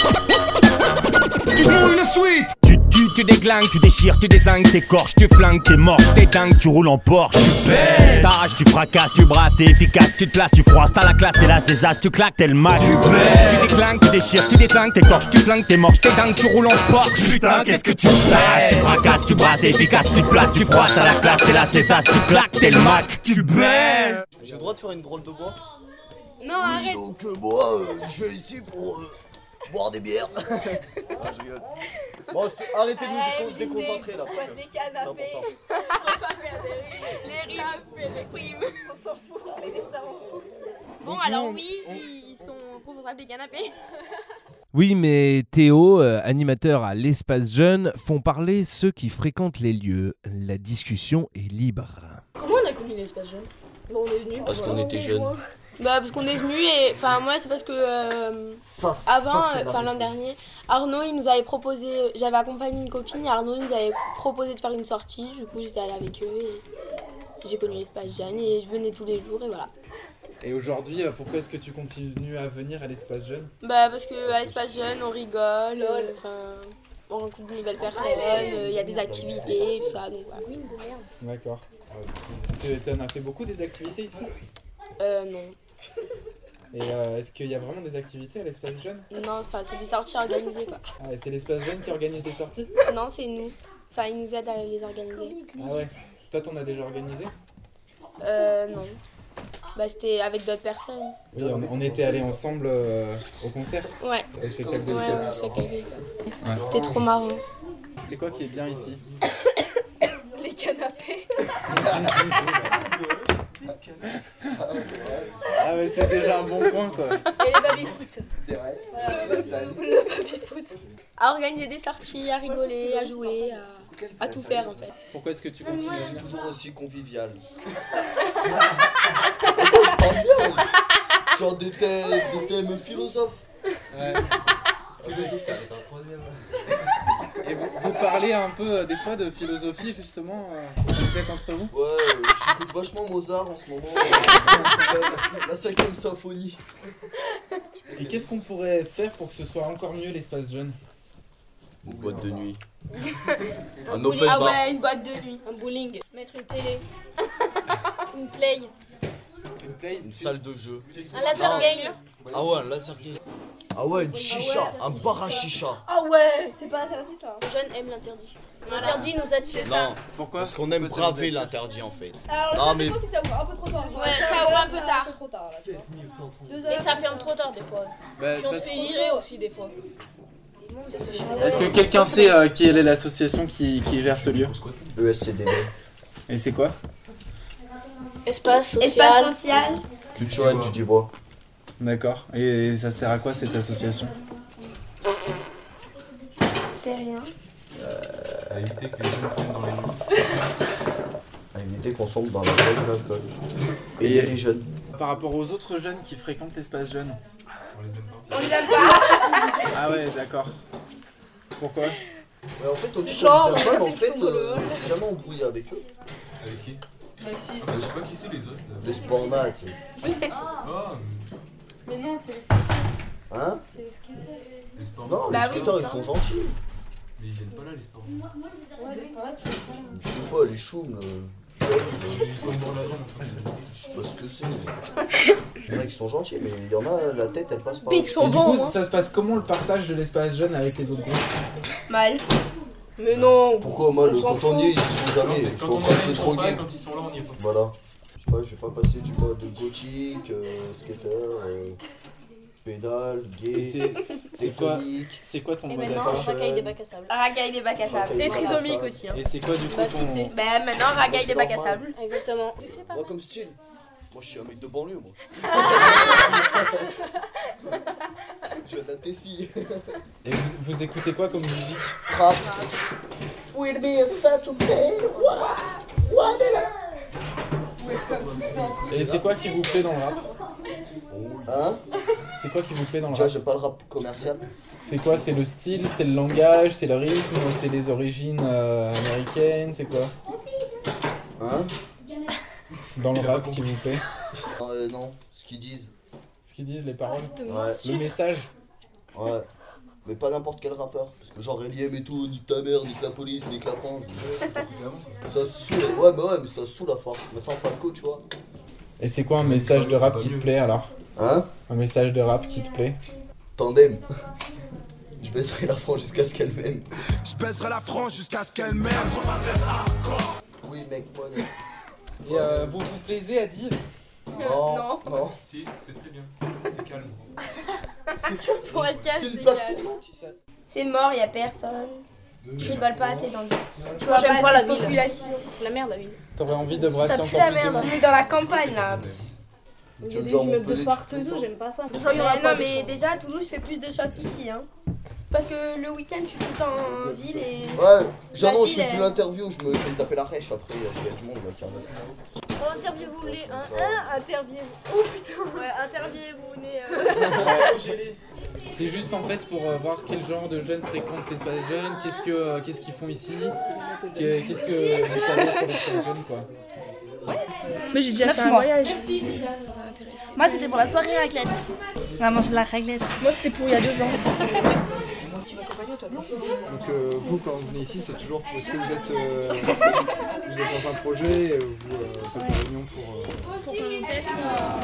Tu te mouilles une suite. Tu tues, tu déglingues, tu déchires, tu désingues, t'écorches, tu flingues, t'es mort, t'es dingue, tu roules en Porsche, tu pèses. T'arraches, tu fracasses, tu brasses, t'es efficace, tu te places, tu froisses, t'as la classe, t'es l'as des as, tu claques, t'es le match, tu pèses. Tu déglingues, tu déchires, tu désingues, t'écorches, tu flingues, t'es moche, t'es dingue, tu roules en Porsche. Putain, qu'est-ce que tu pèses. Tu fracasses, tu brasses, t'es efficace, tu te places, tu froisses, t'as la classe, t'es l'as des as, tu claques, t'es le match, tu baises. J'ai le droit de faire une drôle de voix? Non, oui, arrête. donc euh, moi, euh, je suis ici pour euh, boire des bières. Ah, je rigole. Bon, c'est- arrêtez de nous dé- déconcentrer là. Des canapés. On va pas faire des rimes. Les rimes, les primes. On s'en fout, mais ça on fout. Bon, alors oui, ils sont confortables les canapés. Oui, mais Théo, euh, animateur à l'Espace Jeune, font parler ceux qui fréquentent les lieux. La discussion est libre. Comment on a connu l'espace jeune? Bon, on est venu. Parce qu'on était jeunes. Bah parce qu'on est venu et enfin moi c'est parce que euh, Ça, avant, ça, c'est enfin l'an dernier, Arnaud il nous avait proposé, j'avais accompagné une copine et Arnaud nous avait proposé de faire une sortie, du coup j'étais allée avec eux et j'ai connu l'espace jeune et je venais tous les jours et voilà. Et aujourd'hui, euh, pourquoi est-ce que tu continues à venir à l'espace jeune? Bah parce que à l'espace jeune on rigole, euh, enfin on rencontre de nouvelles personnes, il y a des activités et tout ça donc voilà. D'accord. Tu tu en as fait beaucoup des activités ici? Euh non. Et euh, est-ce qu'il y a vraiment des activités à l'espace jeune? Non, enfin c'est des sorties organisées quoi. Ah, et c'est l'espace jeune qui organise des sorties? Non c'est nous, enfin ils nous aident à les organiser. Ah ouais. Toi t'en as déjà organisé? Euh non. Bah c'était avec d'autres personnes. Oui, on, on était allés ensemble euh, au concert. Ouais. Au spectacle de Ouais, Lucas. au spectacle de Lucas. Ouais. C'était trop marrant. C'est quoi qui est bien ici? Les canapés. Ah mais c'est déjà un bon point quoi. Et les baby-foot. C'est vrai. Voilà, le baby-foot. À organiser des sorties, à rigoler, à jouer, à, à tout faire en fait. Pourquoi est-ce que tu continues à Je suis venir? toujours aussi convivial. Genre des thèmes, des thèmes philosophes. Ouais. Philosophe, t'as un troisième. Et vous, vous parlez un peu euh, des fois de philosophie justement, euh, vous êtes entre vous? Ouais, euh, j'écoute vachement Mozart en ce moment. euh, la, la cinquième symphonie. Et qu'est-ce qu'on pourrait faire pour que ce soit encore mieux l'espace jeune? Une boîte de nuit. Un Un bowling. open Ah bar. ouais, une boîte de nuit. Un bowling. Mettre une télé. Une play. Une play, Une salle de jeu. Un laser game. Ah ouais, un laser game. Ah ouais, une chicha, un bar à chicha. Ah ouais, c'est pas interdit ça. Les jeunes aiment l'interdit. L'interdit nous attire. Non, pourquoi? Parce qu'on aime Pourquoi ça vous braver attire l'interdit en fait. Alors, Non mais si ça ouvre un peu trop tard. Ouais, ça ouvre un peu tard. trop tard là, tu vois. Et ça ferme trop tard des fois. Bah, Puis on parce- se fait virer aussi des fois. C'est ce Est-ce que quelqu'un sait euh, quelle est l'association qui, qui gère ce lieu? E S C D D. Et c'est quoi? Espace social. Espace social. Culturel du Dubois. D'accord. Et ça sert à quoi cette association? C'est rien. À éviter que les gens prennent dans les mains. À éviter qu'on sombre dans la drogue et l'alcool. Et les jeunes. Par rapport aux autres jeunes qui fréquentent l'espace jeune? On les aime pas. On les aime pas. Ah ouais, d'accord. Pourquoi? Mais en fait, on dit Genre, qu'on les aime pas, mais en c'est fait, qu'ils sont euh, on s'est jamais embrouillé avec eux. Avec qui? Bah si. Ah, bah, je sais pas qui c'est les autres. Là. Les spornats, tu sais. Ah, Mais non, c'est les skateurs. Hein? C'est les skateurs. les sports. Non, Bah les oui. skateurs, ils sont gentils. Mais ils viennent pas là, les sports. Ouais, les sports, tu les pas là. Je sais pas, les choums, euh, Ils sont dans la jambe. je sais pas ce que c'est. Mais... Il y en a qui sont gentils, mais il y en a, la tête, elle passe pas. Mais ils sont Et du bons. coup, hein. ça se passe comment le partage de l'espace jeune avec les autres groupes? Mal. Mais non. Pourquoi mal? On s'en Quand on y est, ils y sont jamais. Ils Quand sont en on train de est là, se ils sont pas, droguer. quand ils sont là, on y est pas. Voilà. Je sais pas, je vais pas passer du mode gothique, euh, skater, euh, pédale, Et gay, c'est c'est quoi, technique. c'est quoi ton Et mode maintenant, d'attache? racaille des bacs à sable. Racaille des bacs à sable. Racaille Et des bacs à trisomique sable. aussi. Hein. Et c'est quoi du coup Bah, ton... sauter. Bah maintenant, racaille C'est des bacs à normal. sable. Exactement. Moi comme style. Moi je suis un mec de banlieue moi. Je viens de la Tessie. Et vous, vous écoutez quoi comme musique? Rap. Will be such a pain. What Et c'est quoi qui vous plaît dans le rap? Hein? C'est quoi qui vous plaît dans le Déjà rap? j'ai pas le rap commercial. C'est quoi? C'est le style, c'est le langage, c'est le rythme, c'est les origines euh, américaines, c'est quoi? Hein? Dans le rap qui vous plaît? Euh, non, ce qu'ils disent. Ce qu'ils disent, les paroles? Ouais. Le message? Ouais. Mais pas n'importe quel rappeur. Parce que genre L I M et tout, nique ta mère, nique la police, nique la France. Ça saoule. Ouais, mais ouais, mais ça saoule à force. Maintenant Falco, tu vois. Et c'est quoi un message de rap qui te plaît alors? Hein? Un message de rap qui te plaît? Tandem. Je baisserai la France jusqu'à ce qu'elle m'aime. Je baisserai la France jusqu'à ce qu'elle m'aime. Oui, mec, moi, mec. Et euh, vous vous plaisez à dire? Non, non. non. Si, c'est très bien. C'est- C'est calme. C'est calme. Pour être calme, C'est c'est une plaque calme. tournante, tu sais. C'est mort, y a personne. Je rigole pas assez dans le Tu Moi, vois j'aime pas pas la la ville. population. C'est la merde la ville. T'aurais envie de brasser Ça encore pue la plus de merde. monde? On est dans la campagne là. Il y Tu a veux des dire immeubles de Montpellier, partout tu et tout, plaisantes? j'aime pas ça. Genre, il y aura non, mais déjà à Toulouse, je fais plus de choses qu'ici. Hein. Parce que le week-end, je suis tout le temps en ville et. Ouais, j'annonce, je ville, fais plus elle- l'interview, je me fais me taper la rêche après, il y a du monde là qui arrive. Oh, interviewez-vous les. Hein, hein, interviewez-vous. Oh putain. Ouais, interviewez-vous les. Euh... C'est juste en fait pour euh, voir quel genre de jeunes fréquentent l'espace jeune, qu'est-ce que euh, qu'est-ce qu'ils font ici, que- qu'est-ce que vous savez sur l'espace jeune quoi. Mais j'ai déjà Neuf fait un mois. voyage. Moi, c'était pour la soirée raclette. On a mangé de la raclette. Moi, c'était pour il y a deux ans. Tu m'accompagnes toi? Donc euh, vous, quand vous venez ici, c'est toujours parce que vous êtes, euh, vous êtes dans un projet, euh, vous euh, faites des réunions pour... euh, Pour qu'on nous aide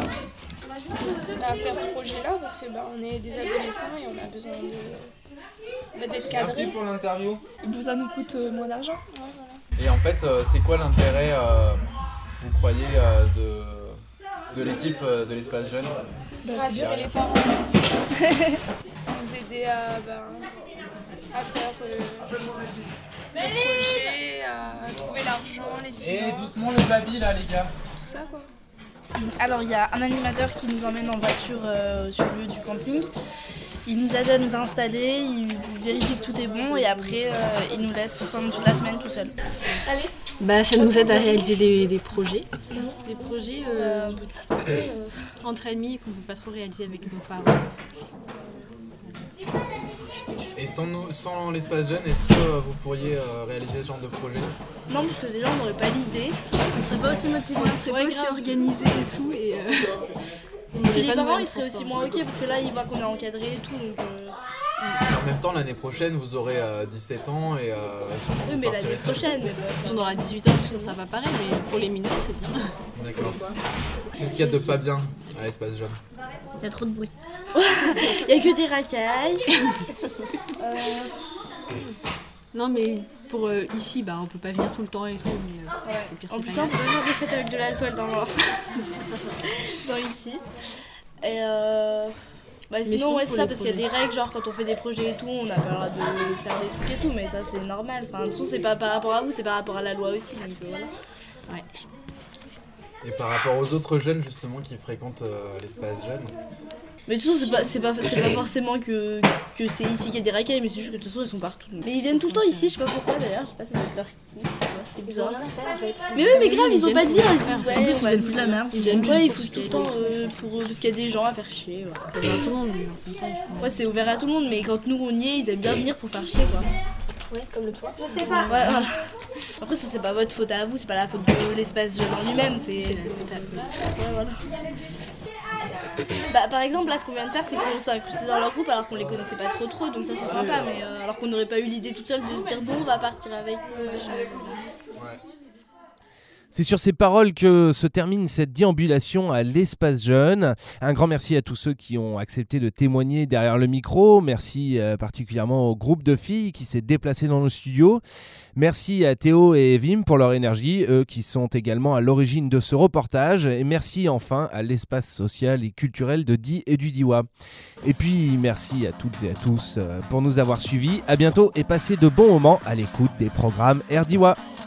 à, à faire ce projet-là, parce que bah, on est des adolescents et on a besoin de bah, d'être cadrés. Merci pour l'interview. Ça nous coûte euh, moins d'argent. Et en fait, euh, c'est quoi l'intérêt, euh, vous croyez, euh, de, de l'équipe euh, de l'espace jeune? Rassurer les parents, nous aider à, bah, à faire euh, le projet, à trouver l'argent, les finances. Et doucement les babys là les gars. Tout ça quoi. Alors, il y a un animateur qui nous emmène en voiture euh, sur le lieu du camping. Il nous aide à nous installer, il vérifie que tout est bon et après, euh, il nous laisse pendant toute la semaine tout seul. Allez. Bah, ça nous aide à réaliser des, des projets. Des projets euh, euh, entre amis qu'on ne peut pas trop réaliser avec nos parents. Et sans, nous, sans l'espace jeune, est-ce que euh, vous pourriez euh, réaliser ce genre de projet? Non, parce que déjà, on n'aurait pas l'idée, on serait pas aussi motivés, on serait Ouais, pas aussi grave. organisés et tout. Et, euh... On Puis n'aurait les pas de parents, moyens ils de seraient aussi transport. moins ok parce que là, ils voient qu'on est encadré et tout. Donc, euh, Et en même temps, l'année prochaine, vous aurez euh, dix-sept ans et. Euh, sûrement Oui, vous mais partirez l'année seul. prochaine. Mais On aura dix-huit ans, ça sera pas pareil, mais pour les mineurs, c'est bien. D'accord. Qu'est-ce qu'il y a de pas bien à l'espace jeune? Il y a trop de bruit. Il y a que des racailles. Euh, Non, mais pour euh, ici, bah, on peut pas venir tout le temps et tout. Mais, euh, c'est pire, En c'est plus, pas on peut grave. faire des fêtes avec de l'alcool dans l'or. Dans ici. Et euh... Bah, Mais sinon, sinon, ouais, pour c'est ça, les parce qu'il y a des projets. règles, genre quand on fait des projets et tout, on n'a pas le droit de faire des trucs et tout, mais ça c'est normal. Enfin, de toute façon, c'est pas par rapport à vous, c'est par rapport à la loi aussi. Donc euh, voilà. Ouais. Et par rapport aux autres jeunes justement qui fréquentent euh, l'espace jeune. Mais de toute façon, c'est pas, c'est pas, c'est pas forcément que, que c'est ici qu'il y a des racailles, mais c'est juste que de toute façon, ils sont partout. Mais ils viennent tout le temps ici, je sais pas pourquoi d'ailleurs, je sais pas si c'est leur qui. C'est bizarre. Mais oui, mais grave, ils ont pas de vie, ils se disent ouais, En plus, on ils va viennent foutre la merde. Ils viennent juste ouais, ils pour foutent tout le chier. temps euh, pour eux, parce qu'il y a des gens à faire chier. Ouais. C'est ouvert à tout le monde, mais en même temps, il faut- Ouais, c'est ouvert à tout le monde, mais quand nous on y est, ils aiment bien venir pour faire chier quoi. Ouais, comme l'autre fois. Je sais pas. Ouais, voilà. Après, ça c'est pas votre faute à vous, c'est pas la faute de l'espace jeune en lui-même, c'est. C'est la faute à eux. Ouais, voilà. Bah, par exemple, là, ce qu'on vient de faire, c'est qu'on s'est incrusté dans leur groupe alors qu'on les connaissait pas trop trop, donc ça c'est sympa, mais euh, alors qu'on n'aurait pas eu l'idée toute seule de se dire bon, on va partir avec eux. machin. C'est sur ces paroles que se termine cette déambulation à l'espace jeune. Un grand merci à tous ceux qui ont accepté de témoigner derrière le micro. Merci euh, particulièrement au groupe de filles qui s'est déplacé dans nos studios. Merci à Théo et Vim pour leur énergie, eux qui sont également à l'origine de ce reportage. Et merci enfin à l'espace social et culturel de Die et du Diois. Et puis merci à toutes et à tous euh, pour nous avoir suivis. À bientôt et passez de bons moments à l'écoute des programmes Air Diois.